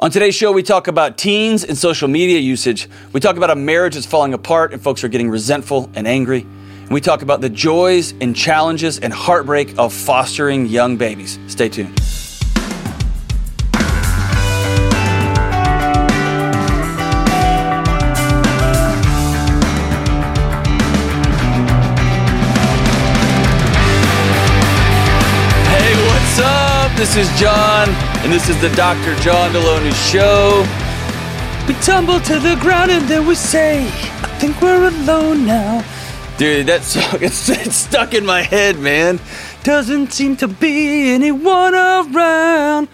On today's show, we talk about teens and social media usage. We talk about a marriage that's falling apart and folks are getting resentful and angry. And we talk about the joys and challenges and heartbreak of fostering young babies. Stay tuned. This is John, and this is the Dr. John Deloney Show. We tumble to the ground and then we say, I think we're alone now. Dude, that song, it's stuck in my head, man. Doesn't seem to be anyone around.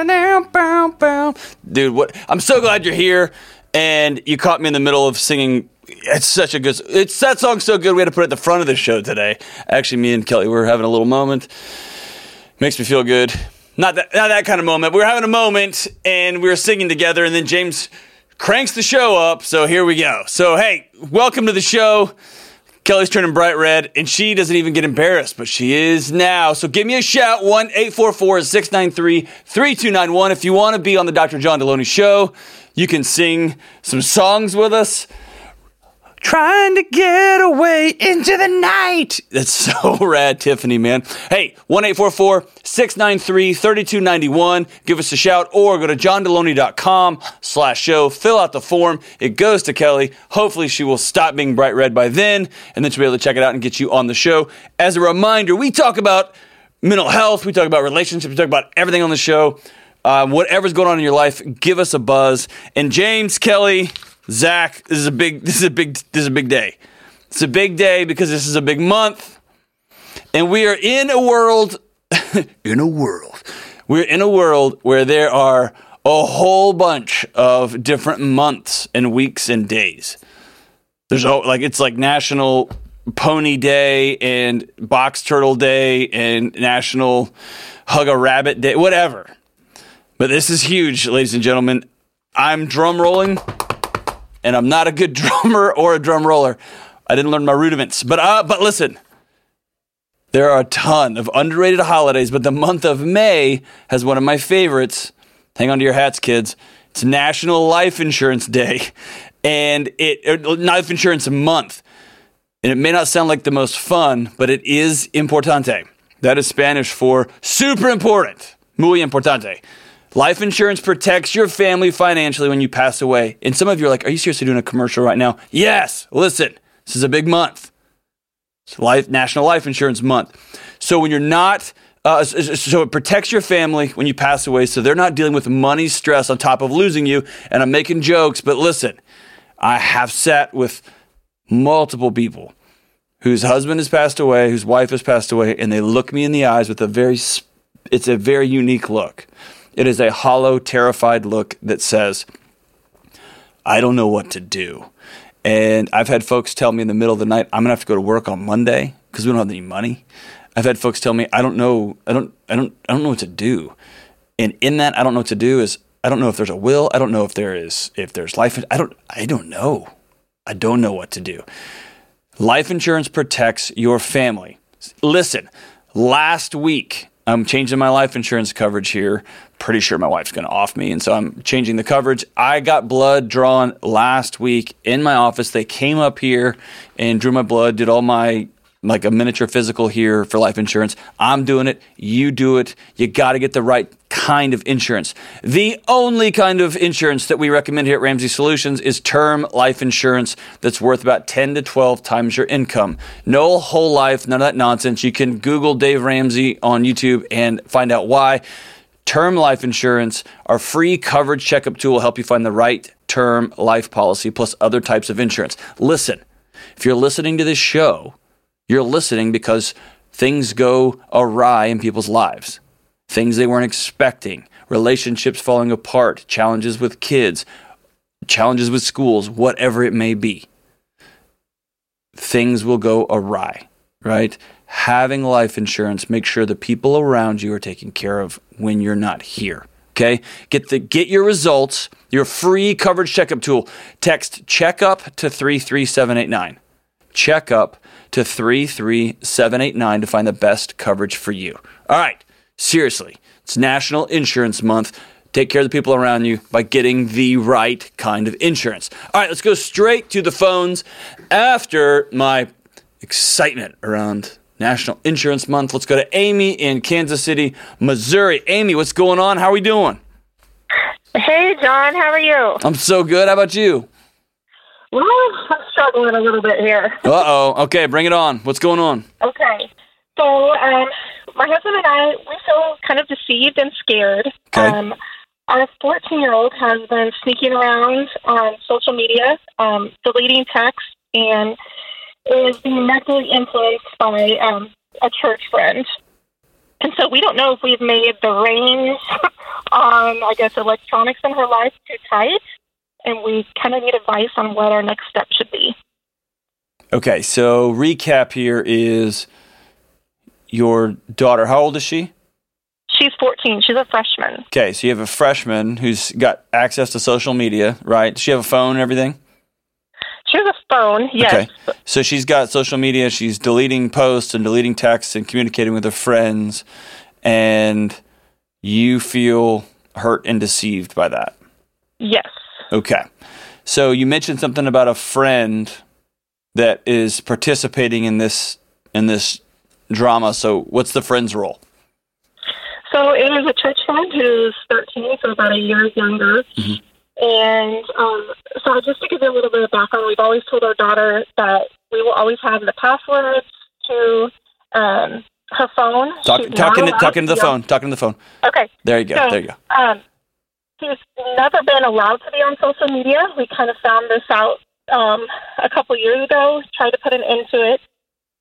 Dude, what? I'm so glad you're here, and you caught me in the middle of singing. That song's so good, we had to put it at the front of the show today. Actually, me and Kelly were having a little moment. Makes me feel good. Not that kind of moment. We were having a moment, and we were singing together, and then James cranks the show up, so here we go. So, hey, welcome to the show. Kelly's turning bright red, and she doesn't even get embarrassed, but she is now. So give me a shout, 1-844-693-3291. If you want to be on the Dr. John Deloney Show, you can sing some songs with us. Trying to get away into the night. That's so rad, Tiffany, man. Hey, 1-844-693-3291. Give us a shout or go to johndeloney.com/show. Fill out the form. It goes to Kelly. Hopefully she will stop being bright red by then, and then she'll be able to check it out and get you on the show. As a reminder, we talk about mental health. We talk about relationships. We talk about everything on the show. Whatever's going on in your life, give us a buzz. And James, Kelly, Zach, this is a big day. It's a big day because this is a big month. And we are in a world, we're in a world where there are a whole bunch of different months and weeks and days. It's like National Pony Day and Box Turtle Day and National Hug a Rabbit Day, whatever. But this is huge, ladies and gentlemen. I'm drum rolling. And I'm not a good drummer or a drum roller. I didn't learn my rudiments. But listen, there are a ton of underrated holidays, but the month of May has one of my favorites. Hang on to your hats, kids. It's National Life Insurance Day, and Life Insurance Month. And it may not sound like the most fun, but it is importante. That is Spanish for super important. Muy importante. Life insurance protects your family financially when you pass away. And some of you are like, are you seriously doing a commercial right now? Yes. Listen, this is a big month. It's National Life Insurance Month. So when you're not, so it protects your family when you pass away, so they're not dealing with money stress on top of losing you. And I'm making jokes, but listen, I have sat with multiple people whose husband has passed away, whose wife has passed away, and they look me in the eyes with it's a very unique look. It is a hollow, terrified look that says, I don't know what to do. And I've had folks tell me in the middle of the night, I'm going to have to go to work on Monday because we don't have any money. I've had folks tell me, I don't know what to do. And in that, I don't know what to do is, I don't know if there's a will. I don't know if there's life. I don't know. I don't know what to do. Life insurance protects your family. Listen, last week, I'm changing my life insurance coverage here. Pretty sure my wife's going to off me, and so I'm changing the coverage. I got blood drawn last week in my office. They came up here and drew my blood, did all my, like a miniature physical here for life insurance. I'm doing it. You do it. You got to get the right kind of insurance. The only kind of insurance that we recommend here at Ramsey Solutions is term life insurance that's worth about 10 to 12 times your income. No whole life, none of that nonsense. You can Google Dave Ramsey on YouTube and find out why. Term life insurance, our free coverage checkup tool will help you find the right term life policy plus other types of insurance. Listen, if you're listening to this show, you're listening because things go awry in people's lives. Things they weren't expecting, relationships falling apart, challenges with kids, challenges with schools, whatever it may be. Things will go awry, right? Having life insurance, make sure the people around you are taken care of when you're not here. Okay? Get your results, your free coverage checkup tool. Text checkup to 33789. Checkup to 33789 to find the best coverage for you. All right. Seriously, it's National Insurance Month. take care of the people around you by getting the right kind of insurance. All right, let's go straight to the phones after my excitement around National Insurance Month. Let's go to Amy in Kansas City, Missouri. Amy, what's going on? How are we doing? Hey, John. How are you? I'm so good. How about you? Well, I'm struggling a little bit here. Uh-oh. Okay, bring it on. What's going on? Okay. So, my husband and I, we feel kind of deceived and scared. Okay. Our 14-year-old has been sneaking around on social media, deleting texts, and is being negatively influenced by a church friend. And so we don't know if we've made the reins on, I guess, electronics in her life too tight, and we kind of need advice on what our next step should be. Okay, so recap here is your daughter. How old is she? She's 14. She's a freshman. Okay, so you have a freshman who's got access to social media, right? Does she have a phone and everything? She has a phone, yes. Okay, so she's got social media. She's deleting posts and deleting texts and communicating with her friends, and you feel hurt and deceived by that. Yes. Okay, so you mentioned something about a friend that is participating in this drama. So what's the friend's role? So it is a church friend who's 13, so about a year younger. Mm-hmm. And so just to give you a little bit of background, we've always told our daughter that we will always have the passwords to her phone. Talking to the phone. Okay. There you go. She's never been allowed to be on social media. We kind of found this out a couple years ago, tried to put an end to it.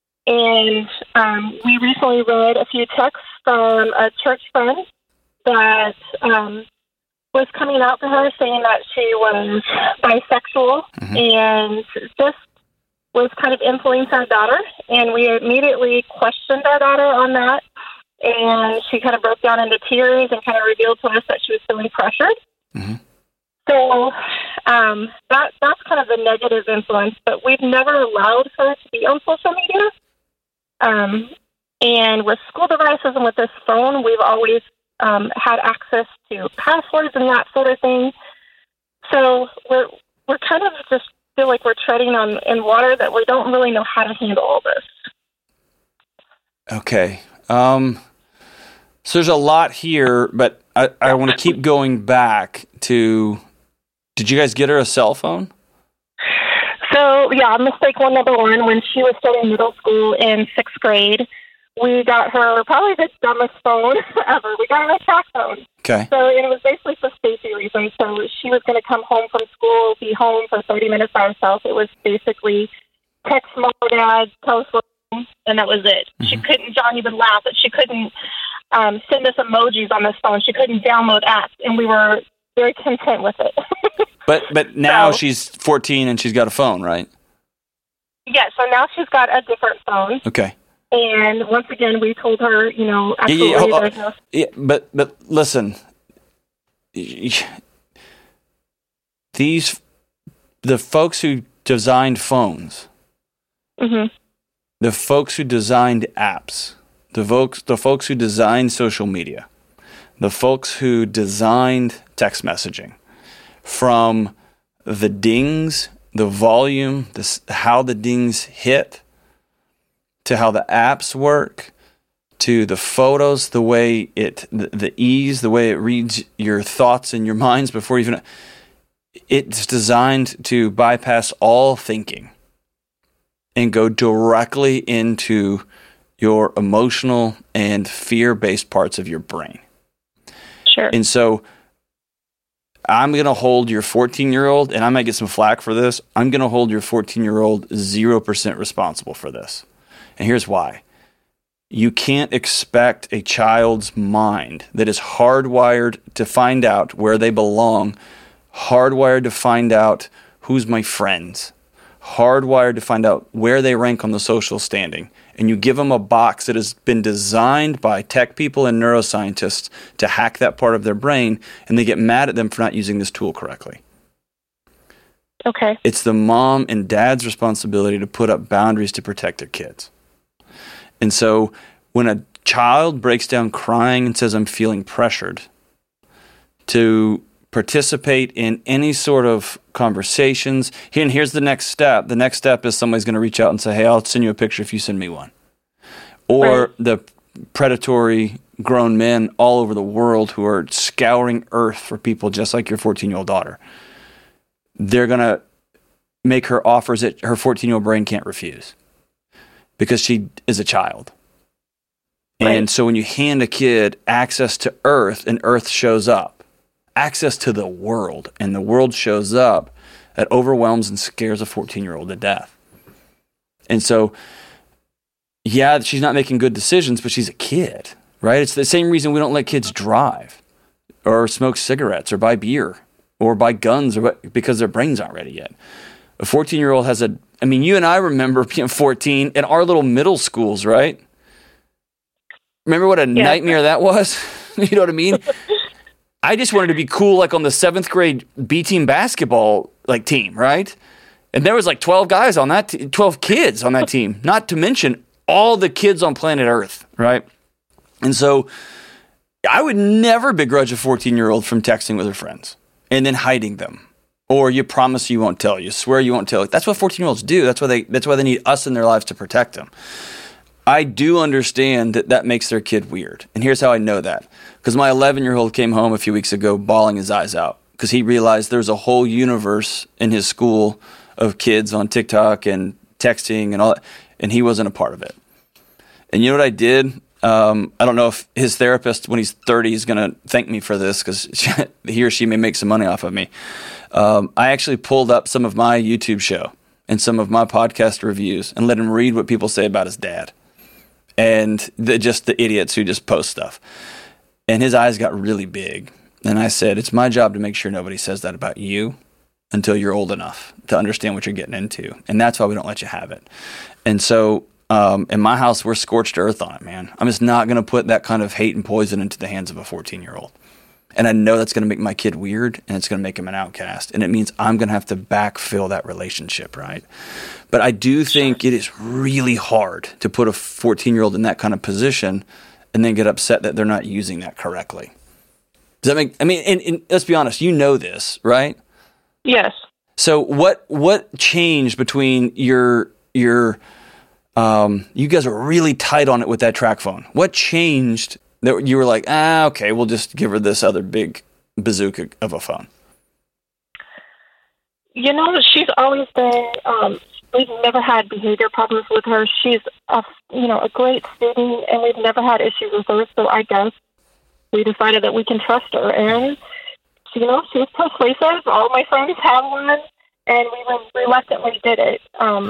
And we recently read a few texts from a church friend that was coming out to her saying that she was bisexual, mm-hmm. and this was kind of influencing our daughter. And we immediately questioned our daughter on that. And she kind of broke down into tears and kind of revealed to us that she was feeling pressured. Mm-hmm. So that's kind of the negative influence. But we've never allowed her to be on social media. And with school devices and with this phone, we've always had access to passwords and that sort of thing. So we're kind of just feel like we're treading in water that we don't really know how to handle all this. Okay. So there's a lot here, but I want to keep going back to, did you guys get her a cell phone? So, yeah, mistake number one, when she was starting middle school in 6th grade, we got her probably the dumbest phone ever. We got her a track phone. Okay. So it was basically for safety reasons. So she was going to come home from school, be home for 30 minutes by herself. It was basically text mom or dad, tell us what, and that was it. Mm-hmm. She couldn't, John even laughed, but she couldn't send us emojis on this phone. She couldn't download apps, and we were very content with it. But now she's 14 and she's got a phone, right? Yeah, so now she's got a different phone. Okay. And once again, we told her, absolutely there's no... Yeah, but listen, the folks who designed phones, mm-hmm. the folks who designed apps, the folks who designed social media, the folks who designed text messaging, from the dings, the volume, how the dings hit, to how the apps work, to the photos, the way the ease, the way it reads your thoughts and your minds before even... It's designed to bypass all thinking and go directly into your emotional and fear-based parts of your brain. Sure. And so I'm going to hold your 14-year-old, and I might get some flack for this, I'm going to hold your 14-year-old 0% responsible for this. And here's why. You can't expect a child's mind that is hardwired to find out where they belong, hardwired to find out who's my friends, hardwired to find out where they rank on the social standing. And you give them a box that has been designed by tech people and neuroscientists to hack that part of their brain, and they get mad at them for not using this tool correctly. Okay. It's the mom and dad's responsibility to put up boundaries to protect their kids. And so when a child breaks down crying and says, I'm feeling pressured, to participate in any sort of conversations. And here's the next step. The next step is somebody's going to reach out and say, hey, I'll send you a picture if you send me one. Or Right. the predatory grown men all over the world who are scouring earth for people just like your 14-year-old daughter. They're going to make her offers that her 14-year-old brain can't refuse because she is a child. Right. And so when you hand a kid access to earth and earth shows up, access to the world, and the world shows up, that overwhelms and scares a 14-year-old to death. And so, yeah, she's not making good decisions, but she's a kid, right? It's the same reason we don't let kids drive or smoke cigarettes or buy beer or buy guns because their brains aren't ready yet. A 14-year-old has you and I remember being 14 in our little middle schools, right? Remember what a nightmare that was? You know what I mean? I just wanted to be cool, like on the 7th grade B team basketball team, right? And there was 12 guys on that, 12 kids on that team, not to mention all the kids on planet Earth, right? And so I would never begrudge a 14-year-old from texting with her friends and then hiding them. Or you promise you won't tell, you swear you won't tell. That's what 14-year-olds do. That's why they need us in their lives to protect them. I do understand that makes their kid weird. And here's how I know that. Because my 11-year-old came home a few weeks ago bawling his eyes out because he realized there's a whole universe in his school of kids on TikTok and texting and all that, and he wasn't a part of it. And you know what I did? I don't know if his therapist, when he's 30, is going to thank me for this because he or she may make some money off of me. I actually pulled up some of my YouTube show and some of my podcast reviews and let him read what people say about his dad. And just the idiots who just post stuff. And his eyes got really big. And I said, it's my job to make sure nobody says that about you until you're old enough to understand what you're getting into. And that's why we don't let you have it. And so in my house, we're scorched earth on it, man. I'm just not going to put that kind of hate and poison into the hands of a 14-year-old. And I know that's going to make my kid weird, and it's going to make him an outcast. And it means I'm going to have to backfill that relationship, right? But I do think it is really hard to put a 14-year-old in that kind of position and then get upset that they're not using that correctly. Does that make – and let's be honest, you know this, right? Yes. So what changed between your you guys were really tight on it with that track phone. What changed that you were like, okay, we'll just give her this other big bazooka of a phone? She's always been, we've never had behavior problems with her. She's a great student, and we've never had issues with her. So I guess we decided that we can trust her. And, she was persuasive. All my friends have one, and we reluctantly did it.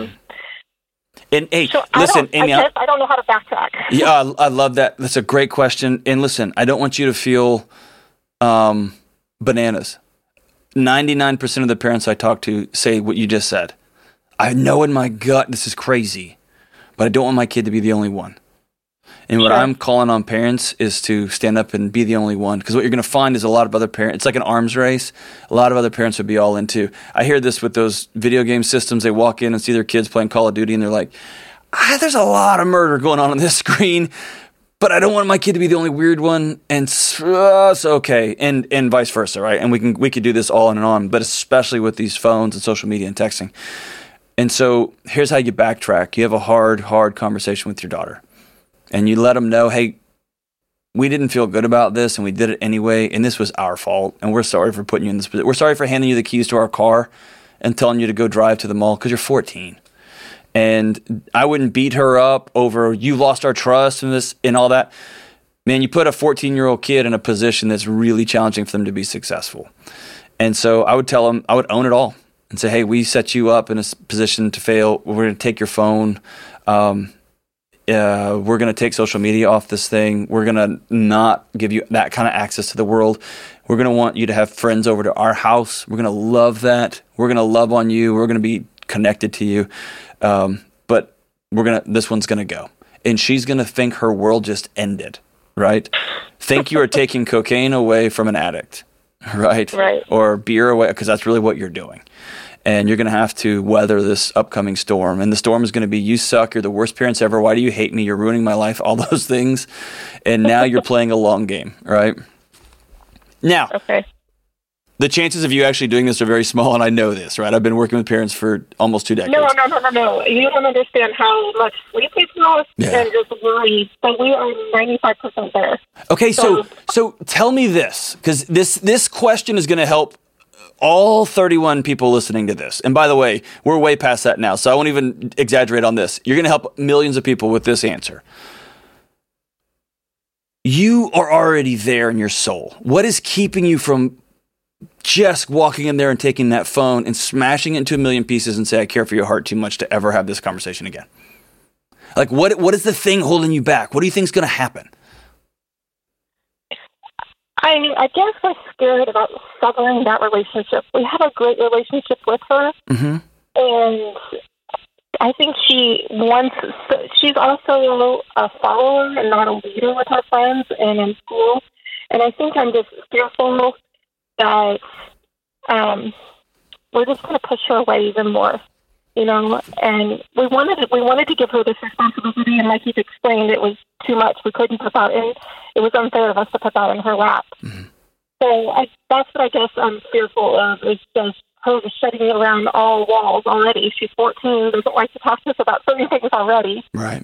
And hey, so listen, Amy, I don't know how to backtrack. Yeah, I love that. That's a great question. And listen, I don't want you to feel bananas. 99% of the parents I talk to say what you just said. I know in my gut this is crazy, but I don't want my kid to be the only one. And what I'm calling on parents is to stand up and be the only one. Because what you're going to find is a lot of other parents, it's like an arms race. A lot of other parents would be all into. I hear this with those video game systems. They walk in and see their kids playing Call of Duty, and they're like, there's a lot of murder going on this screen, but I don't want my kid to be the only weird one. And it's okay. And vice versa, right? And we could do this all on and on, but especially with these phones and social media and texting. And so here's how you backtrack. You have a hard conversation with your daughter. And you let them know, hey, we didn't feel good about this, and we did it anyway, and this was our fault, and we're sorry for putting you in this position. We're sorry for handing you the keys to our car and telling you to go drive to the mall because you're 14. And I wouldn't beat her up over you lost our trust and this and all that. Man, you put a 14-year-old kid in a position that's really challenging for them to be successful. And so I would tell them, I would own it all and say, hey, we set you up in a position to fail. We're going to take your phone. We're going to take social media off this thing. We're going to not give you that kind of access to the world. We're going to want you to have friends over to our house. We're going to love that. We're going to love on you. We're going to be connected to you. But this one's going to go. And she's going to think her world just ended, right? Think you are taking cocaine away from an addict, right? Right. Or beer away, because that's really what you're doing. And you're going to have to weather this upcoming storm. And the storm is going to be, you suck, you're the worst parents ever, why do you hate me, you're ruining my life, all those things. And now you're playing a long game, right? Now, Okay. the chances of you actually doing this are very small, and I know this, right? I've been working with parents for almost 2 decades. No. You don't understand how much sleep we've lost and just worry. But we are 95% there. Okay, so tell me this, because this question is going to help all 31 people listening to this. And by the way, we're way past that now, so I won't even exaggerate on this. You're going to help millions of people with this answer. You are already there in your soul. What is keeping you from just walking in there and taking that phone and smashing it into a million pieces and say, I care for your heart too much to ever have this conversation again? Like, what is the thing holding you back? What do you think is going to happen? I guess I'm scared about severing that relationship. We have a great relationship with her. Mm-hmm. And I think she's also a follower and not a leader with her friends and in school. And I think I'm just fearful that we're just going to push her away even more, and we wanted to give her this responsibility, and like you've explained, it was too much. We couldn't put that in. It was unfair of us to put that in her lap. Mm-hmm. So that's what I guess I'm fearful of, is just her shutting around all walls already. She's 14, doesn't like to talk to us about certain things already. Right.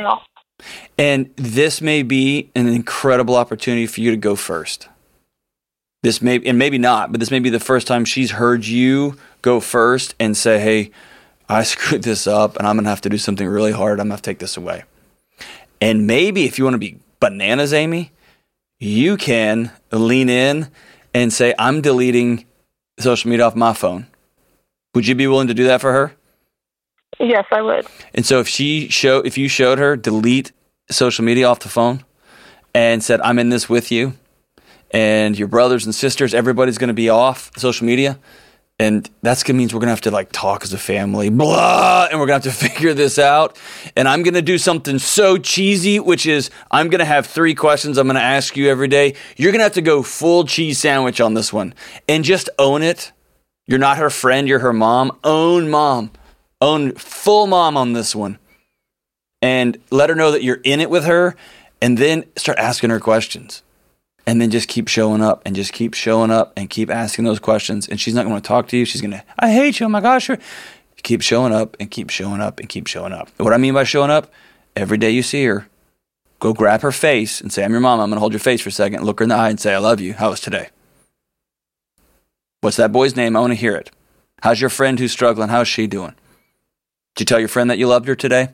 And this may be an incredible opportunity for you to go first. This may, and maybe not, but this may be the first time she's heard you go first and say, hey, I screwed this up and I'm going to have to do something really hard. I'm going to have to take this away. And maybe if you want to be bananas, Amy, you can lean in and say, I'm deleting social media off my phone. Would you be willing to do that for her? Yes, I would. And so if you showed her delete social media off the phone and said, I'm in this with you, and your brothers and sisters, everybody's going to be off social media. And that's going to mean we're going to have to talk as a family, blah, and we're going to have to figure this out. And I'm going to do something so cheesy, which is I'm going to have 3 questions I'm going to ask you every day. You're going to have to go full cheese sandwich on this one and just own it. You're not her friend. You're her mom. Own full mom on this one. And let her know that you're in it with her, and then start asking her questions. And then just keep showing up and just keep showing up and keep asking those questions. And she's not going to talk to you. She's going to, I hate you. Oh my gosh. Keep showing up and keep showing up and keep showing up. What I mean by showing up, every day you see her, go grab her face and say, I'm your mom. I'm going to hold your face for a second. Look her in the eye and say, I love you. How was today? What's that boy's name? I want to hear it. How's your friend who's struggling? How's she doing? Did you tell your friend that you loved her today?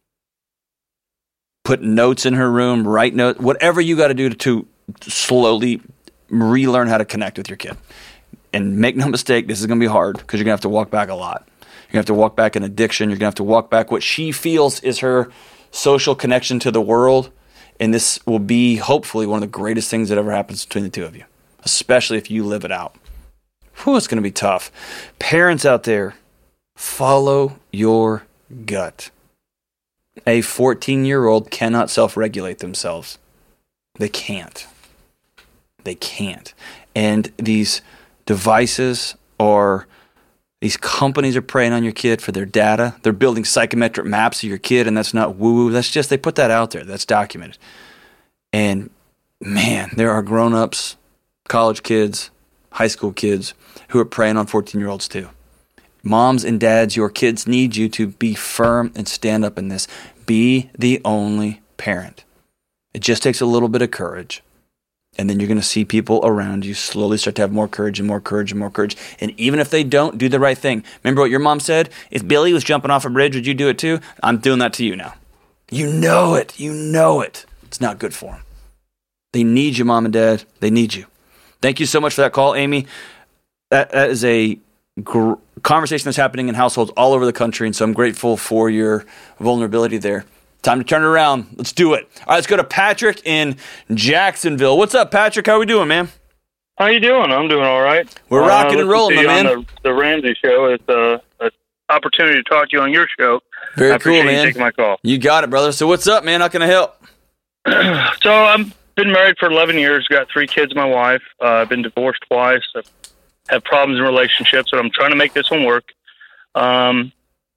Put notes in her room, write notes, whatever you got to do to slowly relearn how to connect with your kid. And make no mistake, this is going to be hard because you're going to have to walk back a lot. You're going to have to walk back an addiction. You're going to have to walk back what she feels is her social connection to the world. And this will be hopefully one of the greatest things that ever happens between the two of you, especially if you live it out. Whew, it's going to be tough. Parents out there, follow your gut. A 14-year-old cannot self-regulate themselves. They can't. They can't. And these devices these companies are preying on your kid for their data. They're building psychometric maps of your kid, and that's not woo-woo. That's just, they put that out there. That's documented. And man, there are grown-ups, college kids, high school kids who are preying on 14-year-olds too. Moms and dads, your kids need you to be firm and stand up in this. Be the only parent. It just takes a little bit of courage. And then you're going to see people around you slowly start to have more courage and more courage and more courage. And even if they don't, do the right thing. Remember what your mom said? If Billy was jumping off a bridge, would you do it too? I'm doing that to you now. You know it. You know it. It's not good for them. They need you, mom and dad. They need you. Thank you so much for that call, Amy. That is a conversation that's happening in households all over the country, and so I'm grateful for your vulnerability there. Time to turn it around. Let's do it. All right, let's go to Patrick in Jacksonville. What's up, Patrick? How we doing, man? How you doing? I'm doing all right. We're rocking and rolling, my man. On the Ramsey show. It's an opportunity to talk to you on your show. Very cool, man. You taking my call. You got it, brother. So what's up, man? How can I help? So I've been married for 11 years, got 3 kids, my wife. I've been divorced twice. I've had problems in relationships, but I'm trying to make this one work. I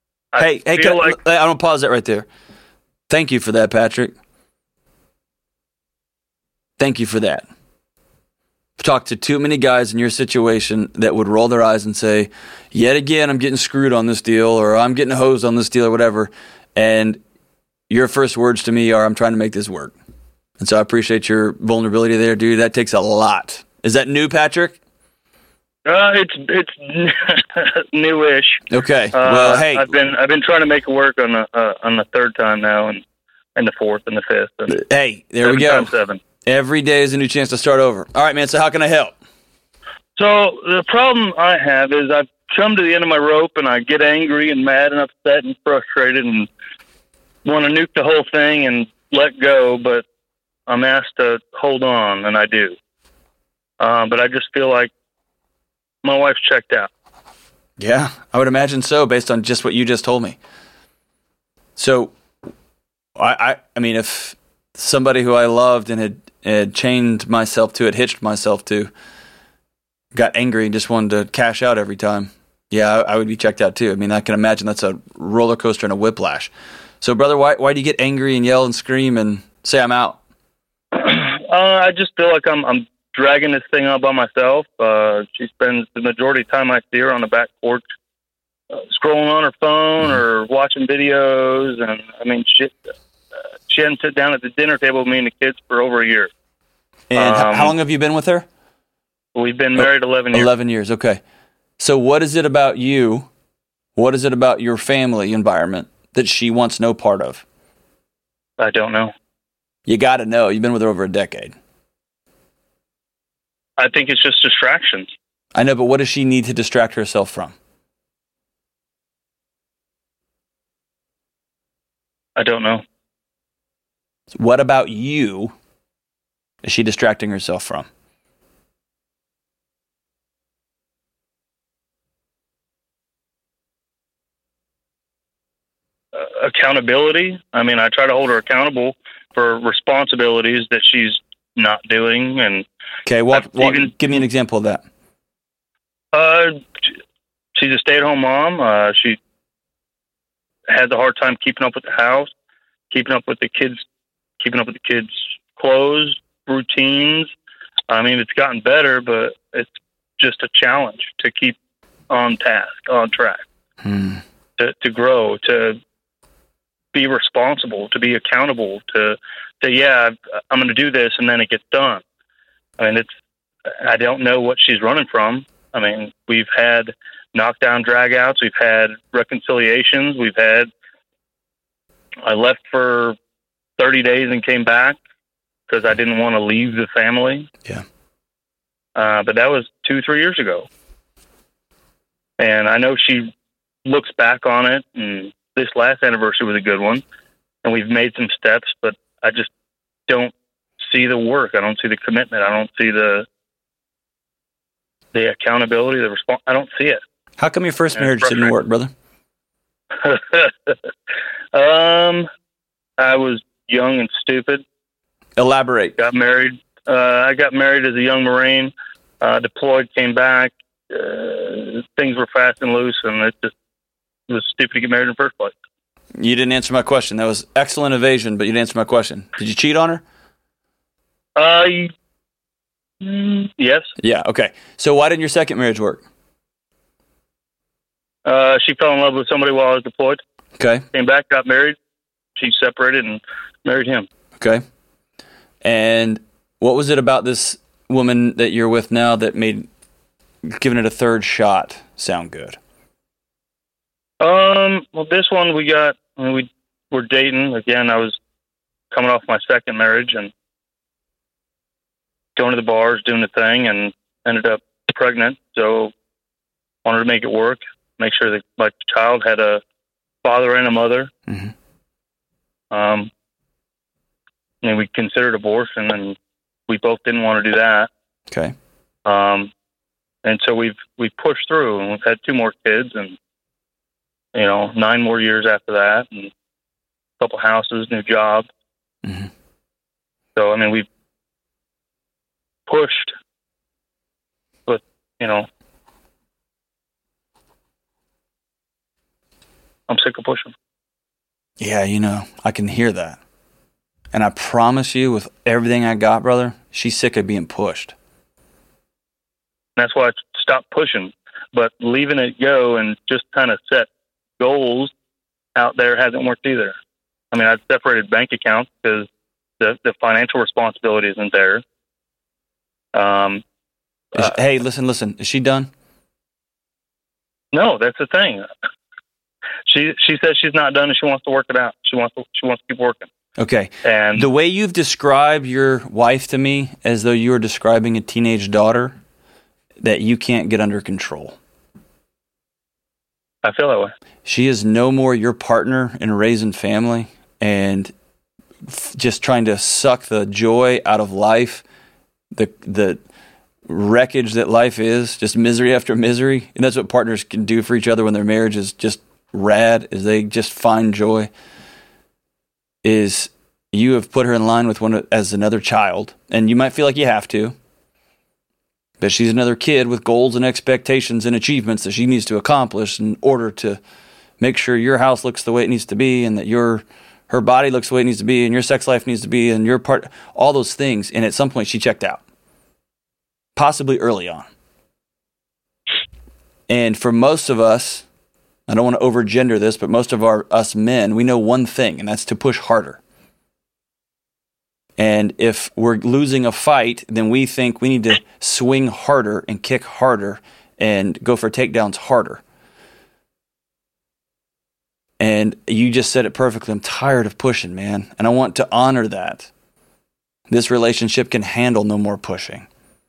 want to pause that right there. Thank you for that, Patrick. Thank you for that. talked to too many guys in your situation that would roll their eyes and say, yet again, I'm getting screwed on this deal, or I'm getting hosed on this deal, or whatever. And your first words to me are, I'm trying to make this work. And so I appreciate your vulnerability there, dude. That takes a lot. Is that new, Patrick? It's newish. Okay. Well, hey, I've been trying to make it work on the third time now, and the fourth and the fifth. And hey, there we go. 7. Every day is a new chance to start over. All right, man. So how can I help? So the problem I have is I've come to the end of my rope, and I get angry and mad and upset and frustrated and want to nuke the whole thing and let go, but I'm asked to hold on, and I do. But I just feel like my wife's checked out. Yeah, I would imagine so, based on just what you just told me. So, I mean, if somebody who I loved and had chained myself to it, hitched myself to, got angry and just wanted to cash out every time, yeah, I would be checked out too. I mean, I can imagine that's a roller coaster and a whiplash. So, brother, why do you get angry and yell and scream and say I'm out? I just feel like I'm dragging this thing out by myself. She spends the majority of the time I see her on the back porch, scrolling on her phone or watching videos. And I mean, she hadn't sat down at the dinner table with me and the kids for over a year. And how long have you been with her? We've been married 11 years. 11 years, okay. So what is it about you, what is it about your family environment that she wants no part of? I don't know. You got to know. You've been with her over a decade. I think it's just distractions. I know, but what does she need to distract herself from? I don't know. What about you is she distracting herself from? Accountability. I mean, I try to hold her accountable for responsibilities that she's not doing. And okay, give me an example of that. She's a stay-at-home mom. She has a hard time keeping up with the house, keeping up with the kids' clothes, routines. I mean, it's gotten better, but it's just a challenge to keep on task, on track, to grow, to be responsible, to be accountable, to say, yeah, I'm going to do this, and then it gets done. I mean, I don't know what she's running from. I mean, we've had knockdown dragouts, we've had reconciliations, I left for 30 days and came back because I didn't want to leave the family. Yeah. But that was 2-3 years ago. And I know she looks back on it, and this last anniversary was a good one, and we've made some steps, but I just don't see the work. I don't see the commitment. I don't see the accountability, the response. I don't see it. How come your first marriage didn't work, brother? I was young and stupid. Elaborate. Got married. I got married as a young Marine, deployed, came back. Things were fast and loose, and it was stupid to get married in the first place. You didn't answer my question. That was excellent evasion, but you didn't answer my question. Did you cheat on her? Yes. Yeah, okay. So why didn't your second marriage work? She fell in love with somebody while I was deployed. Okay. Came back, got married. She separated and married him. Okay. And what was it about this woman that you're with now that made giving it a third shot sound good? Well, this one we were dating. Again, I was coming off my second marriage and going to the bars, doing the thing, and ended up pregnant. So wanted to make it work, make sure that my child had a father and a mother. Mm-hmm. And we considered abortion, and we both didn't want to do that. Okay. And so we've pushed through, and we've had 2 more kids, and 9 more years after that, and a couple houses, new job. Mm-hmm. So I mean, we've pushed, but I'm sick of pushing. Yeah, I can hear that. And I promise you, with everything I got, brother, she's sick of being pushed. that's why I stopped pushing. But leaving it go and just kind of set goals out there hasn't worked either. I mean, I've separated bank accounts because the financial responsibility isn't there. Hey, listen. Is she done? No, that's the thing. She says she's not done and she wants to work it out. She wants to keep working. Okay. And the way you've described your wife to me, as though you were describing a teenage daughter that you can't get under control. I feel that way. She is no more your partner in raising family and just trying to suck the joy out of life, the wreckage that life is, just misery after misery. And that's what partners can do for each other when their marriage is just rad, is they just find joy. Is you have put her in line with one as another child, and you might feel like you have to, but she's another kid with goals and expectations and achievements that she needs to accomplish in order to make sure your house looks the way it needs to be, and that her body looks the way it needs to be, and your sex life needs to be, and your part, all those things. And at some point she checked out, possibly early on. And for most of us, I don't want to overgender this, but most of us men, we know one thing, and that's to push harder. And if we're losing a fight, then we think we need to swing harder and kick harder and go for takedowns harder. And you just said it perfectly. I'm tired of pushing, man. And I want to honor that. This relationship can handle no more pushing.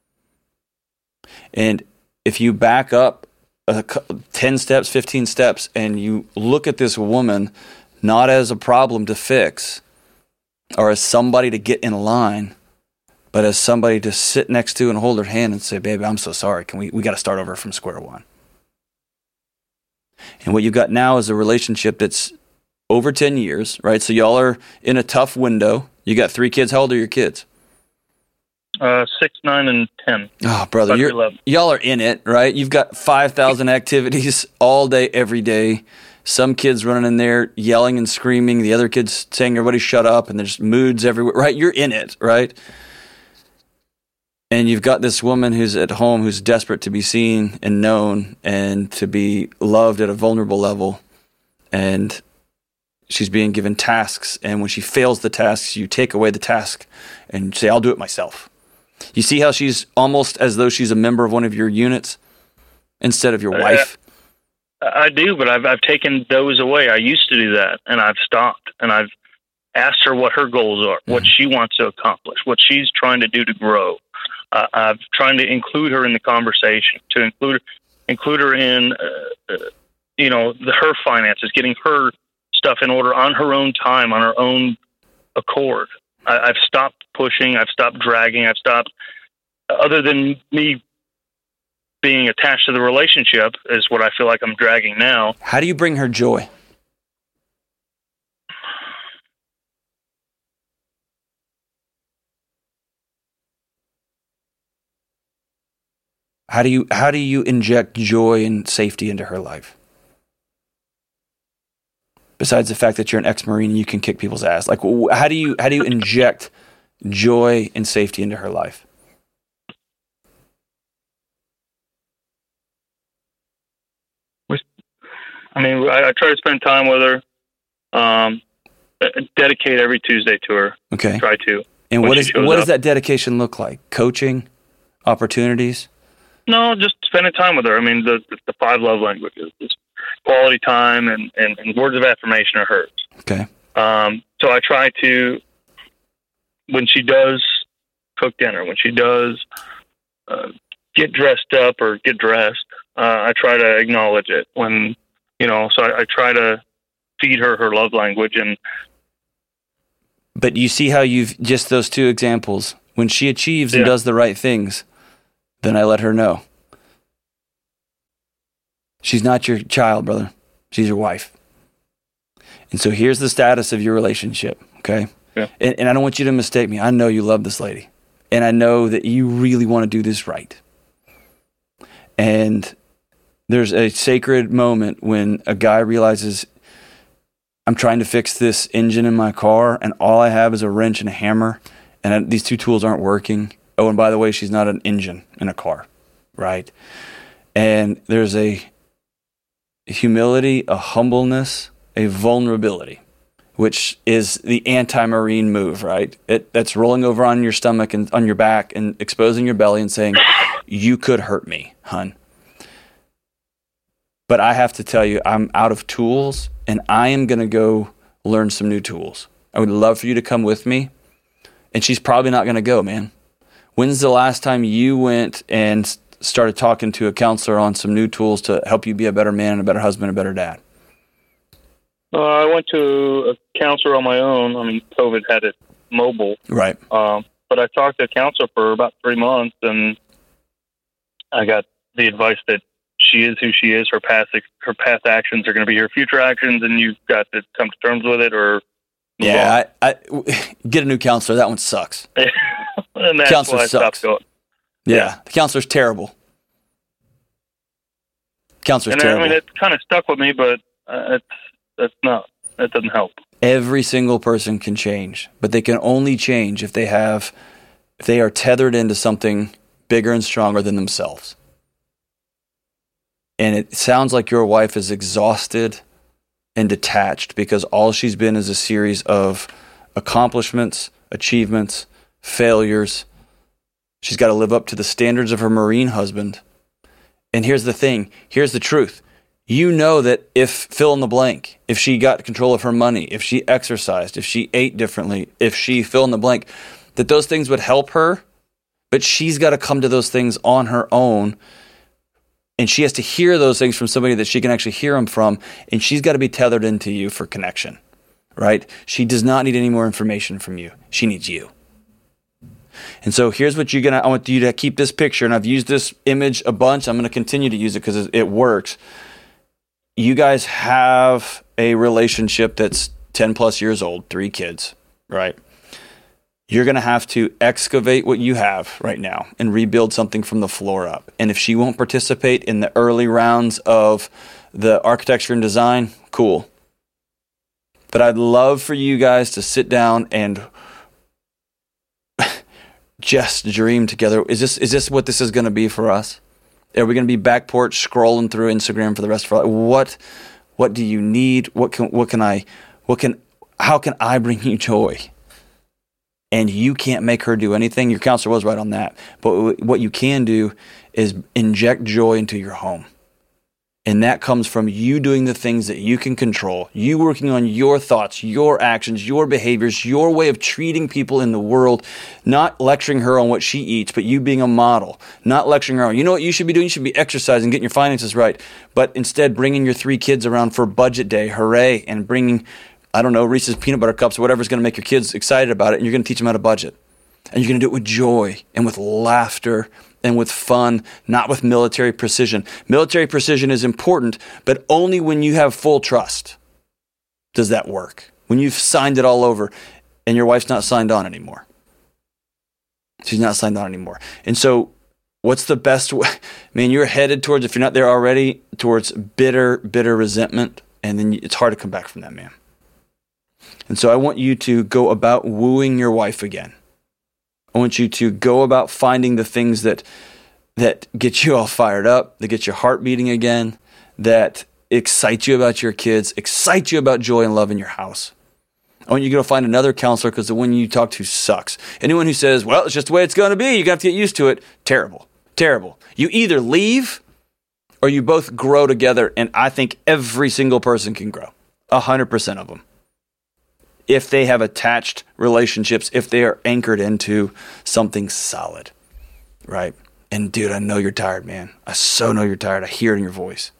And if you back up 10 steps, 15 steps, and you look at this woman not as a problem to fix or as somebody to get in line, but as somebody to sit next to and hold her hand and say, baby, I'm so sorry. We got to start over from square one. And what you got now is a relationship that's over 10 years, right? So y'all are in a tough window. You got 3 kids. How old are your kids? 6, 9, and 10. Oh, brother, y'all are in it, right? You've got 5,000 activities all day, every day. Some kids running in there yelling and screaming. The other kids saying, everybody shut up, and there's moods everywhere, right? You're in it, right? And you've got this woman who's at home who's desperate to be seen and known and to be loved at a vulnerable level. And she's being given tasks. And when she fails the tasks, you take away the task and say, I'll do it myself. You see how she's almost as though she's a member of one of your units instead of your wife? I do, but I've taken those away. I used to do that, and I've stopped. And I've asked her what her goals are, what she wants to accomplish, what she's trying to do to grow. I'm trying to include her in the conversation, to include her in, her finances, getting her stuff in order on her own time, on her own accord. I've stopped pushing. I've stopped dragging. I've stopped, other than me being attached to the relationship is what I feel like I'm dragging now. How do you bring her joy? How do you inject joy and safety into her life? Besides the fact that you're an ex-Marine and you can kick people's ass, like how do you inject joy and safety into her life? I mean, I try to spend time with her. Dedicate every Tuesday to her. Okay. Try to. And what does that dedication look like? Coaching, opportunities? No, just spending time with her. I mean, the 5 love languages, just quality time and words of affirmation are hers. Okay. So I try to, when she does cook dinner, when she does get dressed up or get dressed, I try to acknowledge it. When, so I try to feed her love language. But you see how you've just those 2 examples. When she achieves and does the right things, then I let her know. She's not your child, brother. She's your wife. And so here's the status of your relationship, okay? Yeah. And I don't want you to mistake me. I know you love this lady. And I know that you really want to do this right. And there's a sacred moment when a guy realizes, I'm trying to fix this engine in my car, and all I have is a wrench and a hammer, and these 2 tools aren't working. Oh, and by the way, she's not an engine in a car, right? And there's a humility, a humbleness, a vulnerability, which is the anti-marine move, right? That's rolling over on your stomach and on your back and exposing your belly and saying, you could hurt me, hun. But I have to tell you, I'm out of tools, and I am going to go learn some new tools. I would love for you to come with me. And she's probably not going to go, man. When's the last time you went and started talking to a counselor on some new tools to help you be a better man, a better husband, a better dad? I went to a counselor on my own. I mean, COVID had it mobile. Right. But I talked to a counselor for about 3 months, and I got the advice that she is who she is. Her past actions are going to be her future actions, and you've got to come to terms with it or move on. I get a new counselor. That one sucks. And that's Counselor why I sucks. stopped going. Yeah, the counselor's terrible. Counselor's And terrible. I mean, it kind of stuck with me, but that doesn't help. Every single person can change, but they can only change if they are tethered into something bigger and stronger than themselves. And it sounds like your wife is exhausted and detached because all she's been is a series of accomplishments, achievements, failures. She's got to live up to the standards of her Marine husband. And here's the thing. Here's the truth. You know that if fill in the blank, if she got control of her money, if she exercised, if she ate differently, if she fill in the blank, that those things would help her, but she's got to come to those things on her own. And she has to hear those things from somebody that she can actually hear them from. And she's got to be tethered into you for connection, right? She does not need any more information from you. She needs you. And so here's what I want you to keep this picture. And I've used this image a bunch. I'm going to continue to use it because it works. You guys have a relationship that's 10 plus years old, 3 kids, right? You're going to have to excavate what you have right now and rebuild something from the floor up. And if she won't participate in the early rounds of the architecture and design, cool. But I'd love for you guys to sit down and just dream together. Is this what this is going to be for us? Are we going to be back porch scrolling through Instagram for the rest of our life? What do you need? How can I bring you joy? And you can't make her do anything. Your counselor was right on that. But what you can do is inject joy into your home. And that comes from you doing the things that you can control, you working on your thoughts, your actions, your behaviors, your way of treating people in the world, not lecturing her on what she eats, but you being a model, not lecturing her on, you know what you should be doing? You should be exercising, getting your finances right, but instead bringing your 3 kids around for budget day, hooray, and bringing, I don't know, Reese's peanut butter cups or whatever's going to make your kids excited about it, and you're going to teach them how to budget. And you're going to do it with joy and with laughter and with fun, not with military precision. Military precision is important, but only when you have full trust does that work. When you've signed it all over and your wife's not signed on anymore. She's not signed on anymore. And so what's the best way? I mean, you're headed towards, if you're not there already, towards bitter resentment, and then it's hard to come back from that, man. And so I want you to go about wooing your wife again. I want you to go about finding the things that get you all fired up, that get your heart beating again, that excite you about your kids, excite you about joy and love in your house. I want you to go find another counselor because the one you talk to sucks. Anyone who says, well, it's just the way it's going to be, you're going to have to get used to it, terrible. You either leave or you both grow together, and I think every single person can grow, 100% of them. If they have attached relationships, if they are anchored into something solid, right? And dude, I know you're tired, man. I so know you're tired. I hear it in your voice.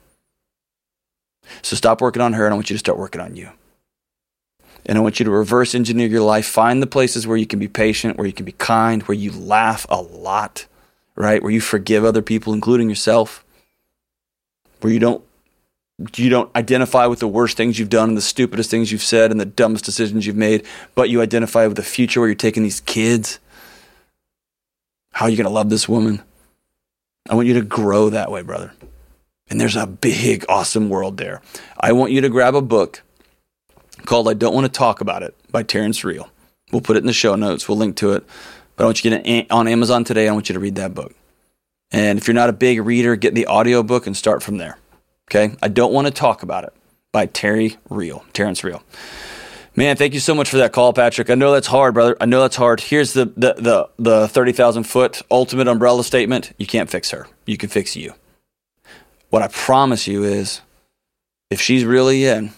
So stop working on her, and I want you to start working on you. And I want you to reverse engineer your life. Find the places where you can be patient, where you can be kind, where you laugh a lot, right? Where you forgive other people, including yourself. Where you don't identify with the worst things you've done and the stupidest things you've said and the dumbest decisions you've made, but you identify with the future where you're taking these kids. How are you going to love this woman? I want you to grow that way, brother. And there's a big, awesome world there. I want you to grab a book called I Don't Want to Talk About It by Terrence Real. We'll put it in the show notes. We'll link to it. But I want you to get it on Amazon today. I want you to read that book. And if you're not a big reader, get the audiobook and start from there. Okay? I Don't Want to Talk About It by Terrence Real. Man, thank you so much for that call, Patrick. I know that's hard, brother. I know that's hard. Here's the 30,000-foot ultimate umbrella statement. You can't fix her. You can fix you. What I promise you is, if she's really in,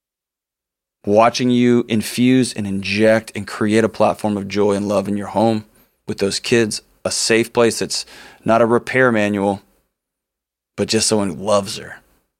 watching you infuse and inject and create a platform of joy and love in your home with those kids, a safe place that's not a repair manual, but just someone who loves her.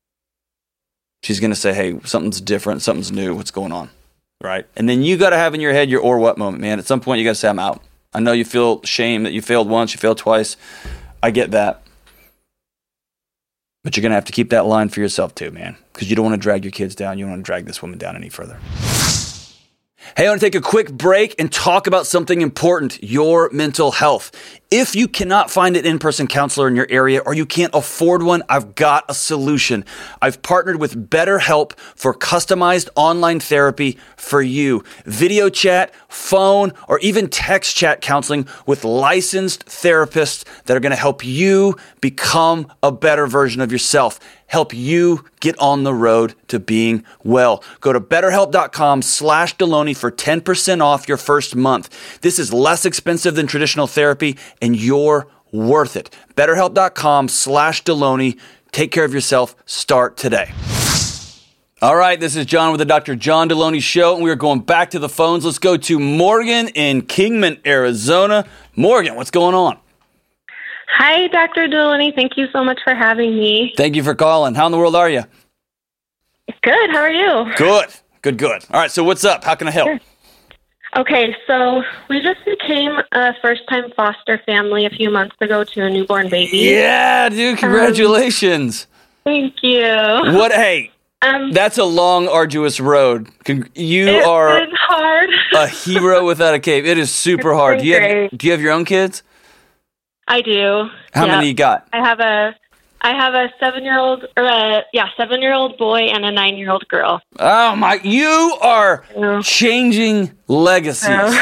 She's going to say, hey, something's different, something's new, what's going on? Right? And then you got to have in your head your or what moment, man. At some point, you got to say, I'm out. I know you feel shame that you failed once, you failed twice. I get that. But you're going to have to keep that line for yourself too, man, because you don't want to drag your kids down. You don't want to drag this woman down any further. Hey, I want to take a quick break and talk about something important, your mental health. If you cannot find an in-person counselor in your area or you can't afford one, I've got a solution. I've partnered with BetterHelp for customized online therapy for you. Video chat, phone, or even text chat counseling with licensed therapists that are going to help you become a better version of yourself. Help you get on the road to being well. Go to betterhelp.com/Delony for 10% off your first month. This is less expensive than traditional therapy, and you're worth it. BetterHelp.com/Delony. Take care of yourself. Start today. All right, this is John with the Dr. John Delony Show, and we are going back to the phones. Let's go to Morgan in Kingman, Arizona. Morgan, what's going on? Hi, Dr. Delony. Thank you so much for having me. Thank you for calling. How in the world are you? Good. How are you? Good. All right, so what's up? How can I help? Sure. Okay, so we just became a first-time foster family a few months ago to a newborn baby. Yeah, dude, congratulations. Thank you. Hey, that's a long, arduous road. You are been hard. A hero without a cape. It is super hard. Do you have your own kids? I do. How many you got? I have a 7-year-old, 7-year-old boy and a 9-year-old girl. Oh my! You are changing legacies.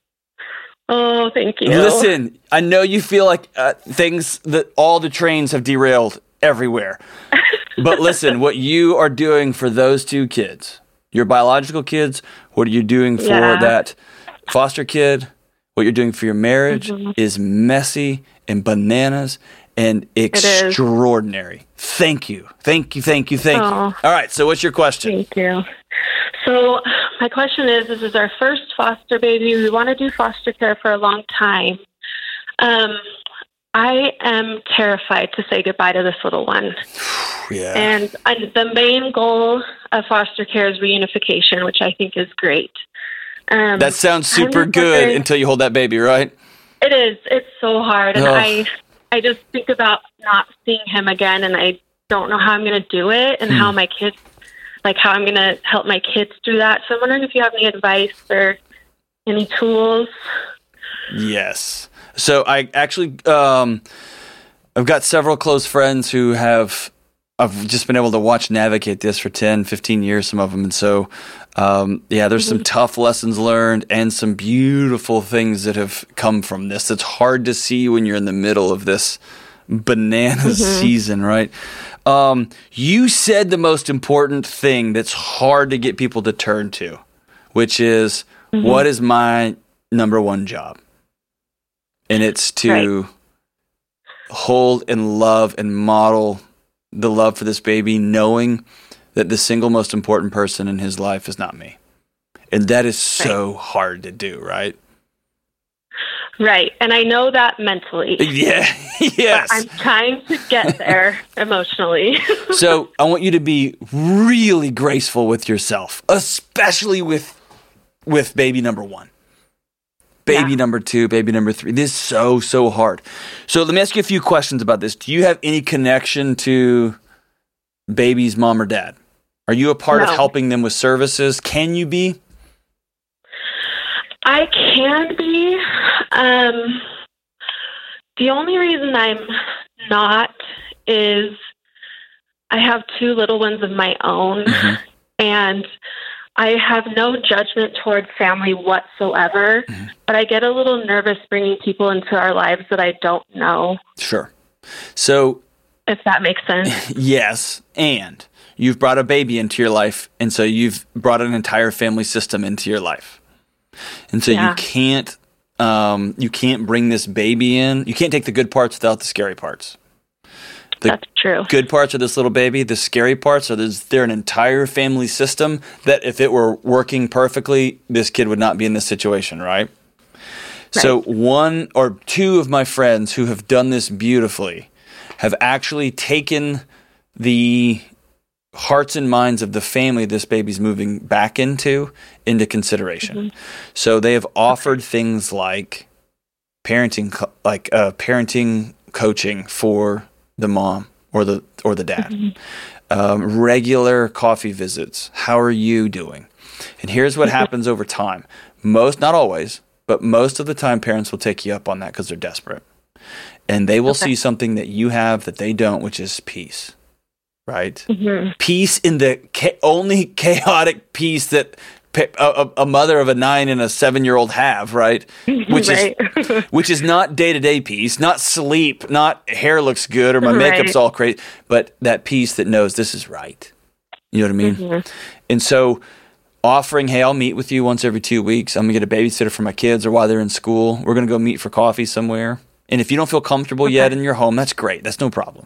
Oh, thank you. Listen, I know you feel like all the trains have derailed everywhere, but listen, what you are doing for those two kids, your biological kids, what are you doing for that foster kid? What you're doing for your marriage is messy and bananas and extraordinary. Thank you. All right, so what's your question? Thank you. So my question is, this is our first foster baby. We want to do foster care for a long time. I am terrified to say goodbye to this little one. Yeah. And the main goal of foster care is reunification, which I think is great. That sounds super good until you hold that baby, right? It is. It's so hard. And I just think about not seeing him again, and I don't know how I'm going to do it and how my kids, how I'm going to help my kids through that. So I'm wondering if you have any advice or any tools. Yes. So I actually, I've got several close friends who I've just been able to watch navigate this for 10, 15 years, some of them. And so, there's some tough lessons learned and some beautiful things that have come from this. It's hard to see when you're in the middle of this banana season, right? You said the most important thing that's hard to get people to turn to, which is, what is my number one job? And it's to hold and love and model the love for this baby, knowing that the single most important person in his life is not me. And that is so hard to do, right? Right. And I know that mentally. Yeah. Yes. But I'm trying to get there emotionally. So I want you to be really graceful with yourself, especially with baby number one. Baby number two, baby number three. This is so hard. So let me ask you a few questions about this. Do you have any connection to baby's mom or dad? Are you a part of helping them with services? Can you be? I can be. The only reason I'm not is I have two little ones of my own, and I have no judgment towards family whatsoever, but I get a little nervous bringing people into our lives that I don't know. Sure. So, if that makes sense. yes, and you've brought a baby into your life, and so you've brought an entire family system into your life. And so you can't bring this baby in. You can't take the good parts without the scary parts. That's true. Good parts of this little baby, the scary parts are they're an entire family system that if it were working perfectly, this kid would not be in this situation, right? So one or two of my friends who have done this beautifully have actually taken the hearts and minds of the family this baby's moving back into consideration. Mm-hmm. So they have offered things like parenting coaching for the mom or the dad, regular coffee visits. How are you doing? And here's what happens over time. Not always, but most of the time parents will take you up on that because they're desperate. And they will see something that you have that they don't, which is peace. Right? Mm-hmm. Peace in the only chaotic peace that a mother of a 9 and a 7-year-old have, right? Which is not day-to-day peace, not sleep, not hair looks good or my makeup's all crazy, but that peace that knows this is right. You know what I mean? Mm-hmm. And so offering, hey, I'll meet with you once every 2 weeks. I'm going to get a babysitter for my kids or while they're in school. We're going to go meet for coffee somewhere. And if you don't feel comfortable yet in your home, that's great. That's no problem.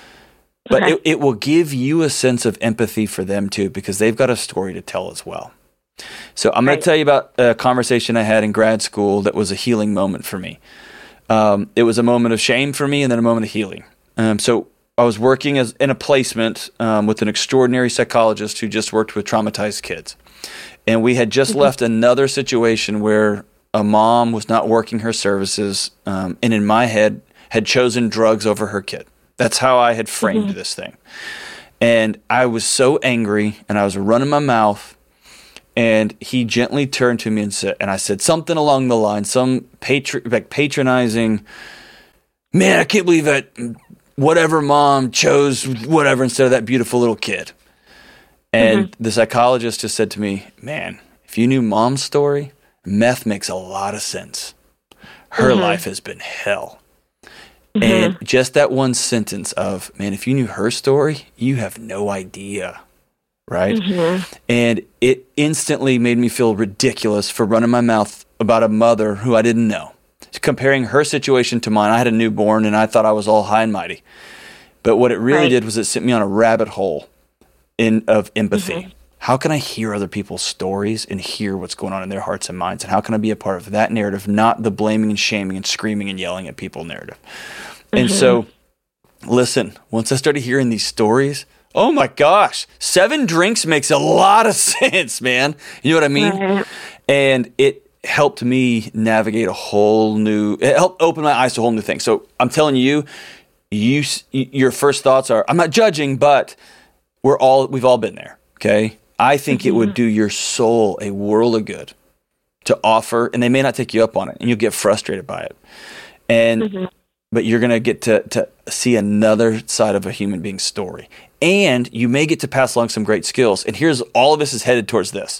But it will give you a sense of empathy for them too, because they've got a story to tell as well. So I'm going to tell you about a conversation I had in grad school that was a healing moment for me. It was a moment of shame for me and then a moment of healing. So I was working in a placement with an extraordinary psychologist who just worked with traumatized kids. And we had just left another situation where a mom was not working her services and in my head had chosen drugs over her kid. That's how I had framed this thing. And I was so angry and I was running my mouth, and he gently turned to me and I said something along the line, some patronizing, man, I can't believe that whatever mom chose whatever instead of that beautiful little kid. And the psychologist just said to me, man, if you knew mom's story, meth makes a lot of sense. Her life has been hell. And just that one sentence of, man, if you knew her story, you have no idea, right? And it instantly made me feel ridiculous for running my mouth about a mother who I didn't know. Comparing her situation to mine, I had a newborn and I thought I was all high and mighty. But what it really did was it sent me on a rabbit hole of empathy. How can I hear other people's stories and hear what's going on in their hearts and minds? And how can I be a part of that narrative, not the blaming and shaming and screaming and yelling at people narrative? And so, listen, once I started hearing these stories, oh my gosh, 7 drinks makes a lot of sense, man. You know what I mean? And it helped me navigate it helped open my eyes to a whole new thing. So I'm telling you, your first thoughts are, I'm not judging, but we've all been there, okay? I think it would do your soul a world of good to offer, and they may not take you up on it, and you'll get frustrated by it. And but you're going to get to see another side of a human being's story. And you may get to pass along some great skills. And all of this is headed towards this.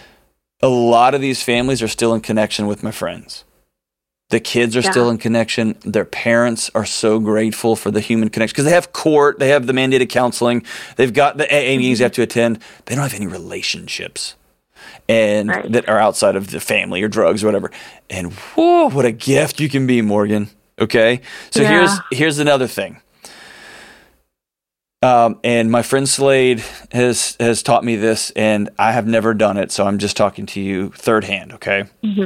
A lot of these families are still in connection with my friends. The kids are still in connection. Their parents are so grateful for the human connection because they have court, they have the mandated counseling, they've got the AA meetings they have to attend. They don't have any relationships and that are outside of the family or drugs or whatever. And whoa, what a gift you can be, Morgan. Okay, so here's another thing. And my friend Slade has taught me this, and I have never done it, so I'm just talking to you third hand, okay?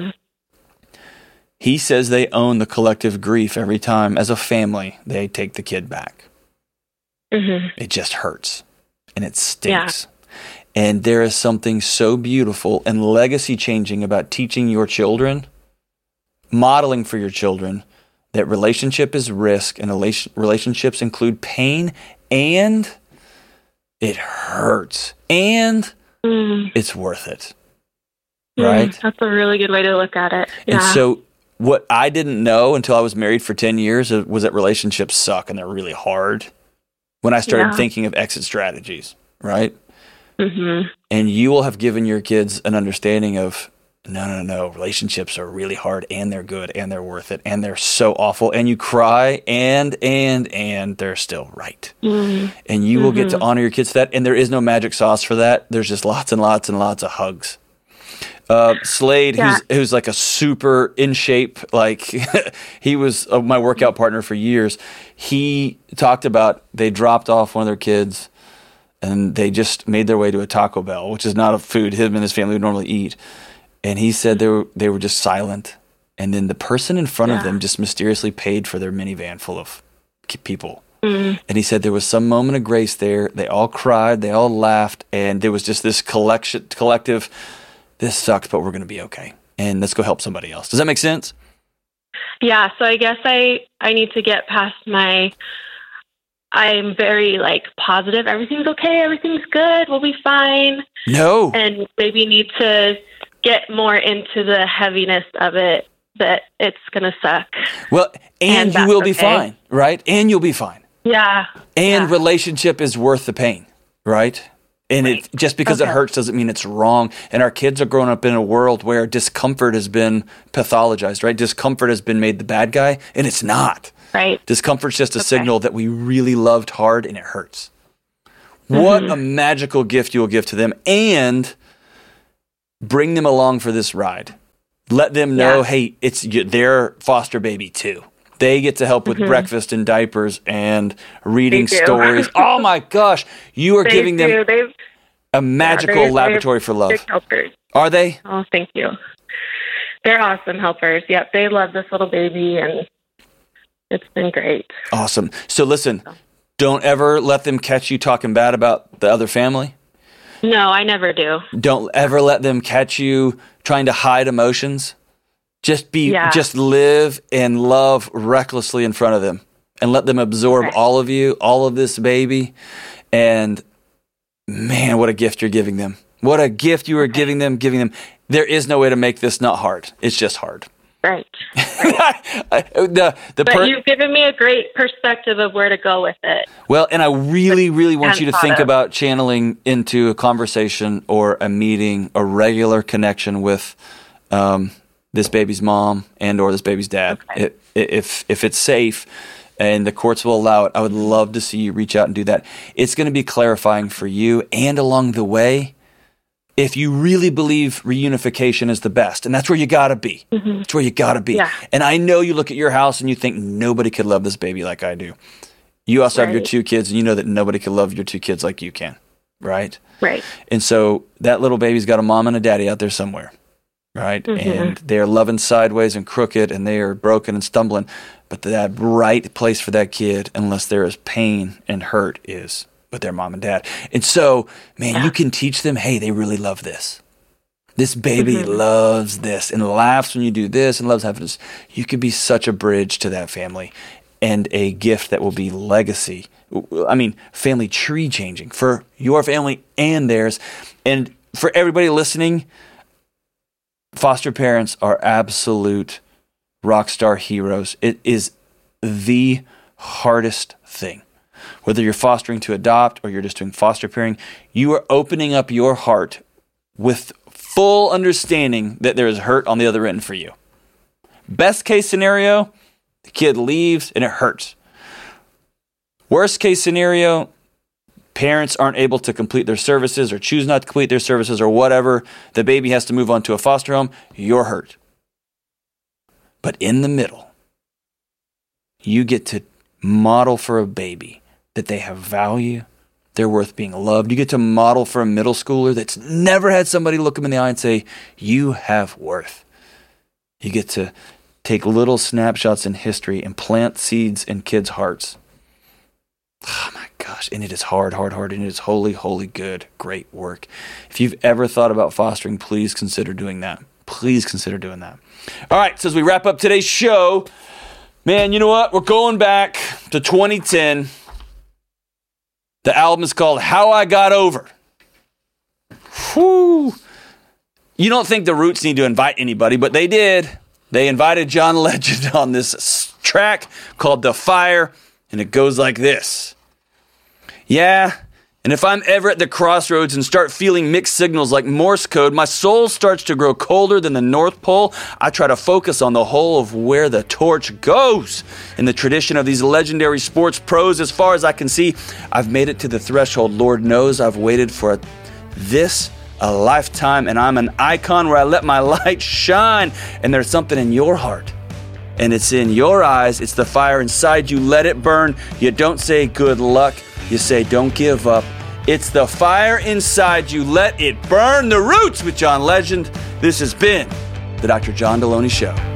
He says they own the collective grief every time, as a family, they take the kid back. It just hurts, and it stinks. And there is something so beautiful and legacy-changing about teaching your children, modeling for your children, that relationship is risk, and relationships include pain, and it hurts, and it's worth it, right? That's a really good way to look at it. And so what I didn't know until I was married for 10 years was that relationships suck, and they're really hard when I started thinking of exit strategies, right? And you will have given your kids an understanding of No. Relationships are really hard, and they're good, and they're worth it, and they're so awful. And you cry, and they're still right. Mm-hmm. And you will get to honor your kids for that. And there is no magic sauce for that. There's just lots and lots and lots of hugs. Slade, who's like a super in shape, like he was my workout partner for years. He talked about they dropped off one of their kids and they just made their way to a Taco Bell, which is not a food him and his family would normally eat. And he said they were just silent. And then the person in front of them just mysteriously paid for their minivan full of people. Mm. And he said there was some moment of grace there. They all cried, they all laughed, and there was just this collective, this sucks, but we're going to be okay. And let's go help somebody else. Does that make sense? Yeah. So I guess I need to get past I'm very positive. Everything's okay. Everything's good. We'll be fine. No. And maybe need to get more into the heaviness of it, that it's going to suck. Well, and you will be fine, right? And you'll be fine. Yeah. And relationship is worth the pain, right? And it just because it hurts doesn't mean it's wrong. And our kids are growing up in a world where discomfort has been pathologized, right? Discomfort has been made the bad guy, and it's not. Right. Discomfort's just a signal that we really loved hard and it hurts. Mm-hmm. What a magical gift you will give to them, and bring them along for this ride. Let them know, hey, it's their foster baby too. They get to help with breakfast and diapers and reading stories. Oh my gosh. You are giving them a magical laboratory for love. Helpers. Are they? Oh, thank you. They're awesome helpers. Yep. They love this little baby, and it's been great. Awesome. So listen, don't ever let them catch you talking bad about the other family. No, I never do. Don't ever let them catch you trying to hide emotions. Just live and love recklessly in front of them, and let them absorb all of you, all of this baby. And man, what a gift you're giving them. What a gift you are giving them. There is no way to make this not hard. It's just hard. Right. But you've given me a great perspective of where to go with it. Well, and I really, really want you to think about channeling into a conversation or a meeting, a regular connection with this baby's mom and or this baby's dad. Okay. If it's safe and the courts will allow it, I would love to see you reach out and do that. It's going to be clarifying for you, and along the way, if you really believe reunification is the best, and that's where you got to be. Mm-hmm. It's where you got to be. Yeah. And I know you look at your house and you think nobody could love this baby like I do. You also have your two kids, and you know that nobody can love your two kids like you can, right? Right. And so that little baby's got a mom and a daddy out there somewhere, right? Mm-hmm. And they're loving sideways and crooked, and they are broken and stumbling. But that right place for that kid, unless there is pain and hurt, is with their mom and dad. And so, man, you can teach them, hey, they really love this. This baby loves this and laughs when you do this and loves having this. You could be such a bridge to that family and a gift that will be legacy. I mean, family tree changing for your family and theirs. And for everybody listening, foster parents are absolute rock star heroes. It is the hardest thing. Whether you're fostering to adopt or you're just doing foster parenting, you are opening up your heart with full understanding that there is hurt on the other end for you. Best case scenario, the kid leaves and it hurts. Worst case scenario, parents aren't able to complete their services or choose not to complete their services or whatever. The baby has to move on to a foster home. You're hurt. But in the middle, you get to model for a baby that they have value, they're worth being loved. You get to model for a middle schooler that's never had somebody look them in the eye and say, you have worth. You get to take little snapshots in history and plant seeds in kids' hearts. Oh my gosh, and it is hard, and it is holy, holy, good, great work. If you've ever thought about fostering, please consider doing that. Please consider doing that. All right, so as we wrap up today's show, man, you know what? We're going back to 2010. The album is called How I Got Over. Whew. You don't think the Roots need to invite anybody, but they did. They invited John Legend on this track called The Fire, and it goes like this. Yeah, And if I'm ever at the crossroads and start feeling mixed signals like Morse code, my soul starts to grow colder than the North Pole, I try to focus on the whole of where the torch goes. In the tradition of these legendary sports pros, as far as I can see, I've made it to the threshold. Lord knows I've waited for this a lifetime, and I'm an icon where I let my light shine. And there's something in your heart, and it's in your eyes. It's the fire inside you. Let it burn. You don't say good luck. You say don't give up. It's the fire inside you. Let it burn. The Roots with John Legend. This has been the Dr. John Deloney Show.